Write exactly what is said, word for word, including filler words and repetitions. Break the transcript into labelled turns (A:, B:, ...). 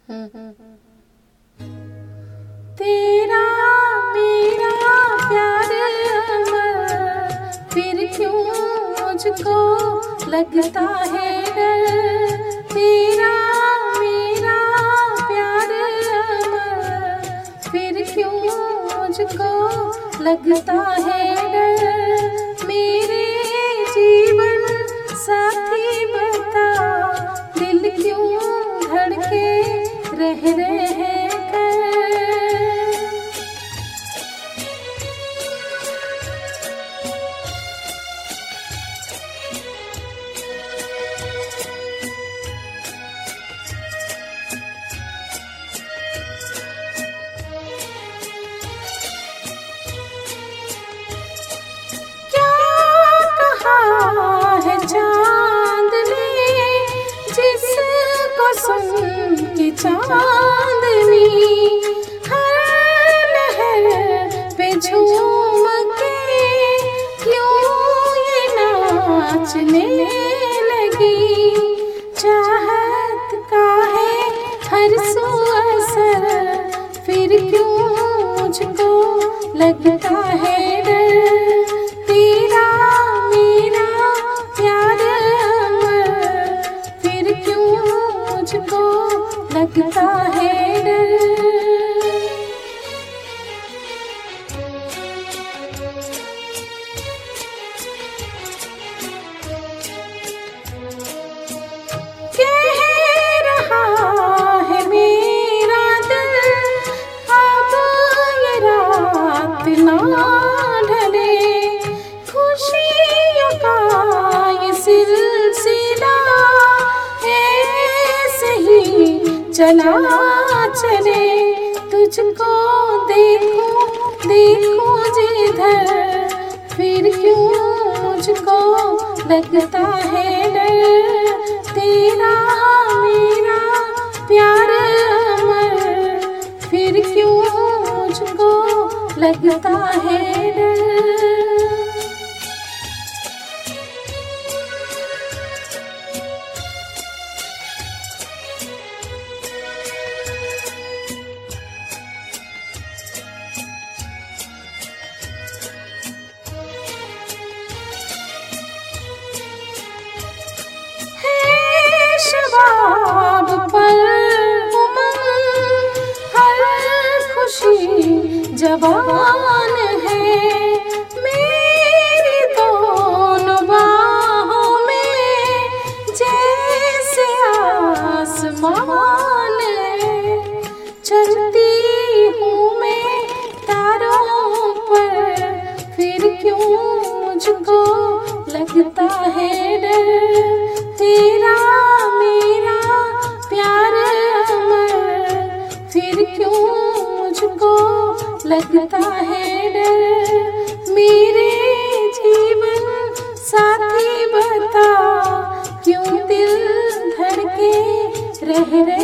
A: तेरा मेरा प्यार अमर, फिर क्यों मुझको लगता है डर। तेरा मेरा प्यार अमर, फिर क्यों मुझको लगता है डर। मेरे जीवन साथी बता, दिल क्यों धड़के रह रहे कर। है चांद ने जिसको सुन के चांदनी हर लहर पे झूम के क्यों ये नाचने लगी। चाहत का है हर सू असर, फिर क्यों मुझको लगता है डर। तेरा मुझको लगता है डर। कह रहा है मेरा दिल, अब ये रात ना ढले। खुशियों का ये सिलसिला चला चले। तुझको देखूं देखूं जिधर, फिर क्यों मुझको लगता है डर। तेरा मेरा प्यार अमर, फिर क्यों मुझको लगता है डर। शबाब पर उमंग, हर खुशी जवान है। मेरी दोनों बाहों में जैसे आसमान है। चलती हूँ मैं तारों पर, फिर क्यों मुझको लगता है डर। तेरा मेरा प्यार अमर, फिर क्यों मुझको लगता है डर। मेरे जीवन साथी बता, क्यों दिल धड़के रह रहे।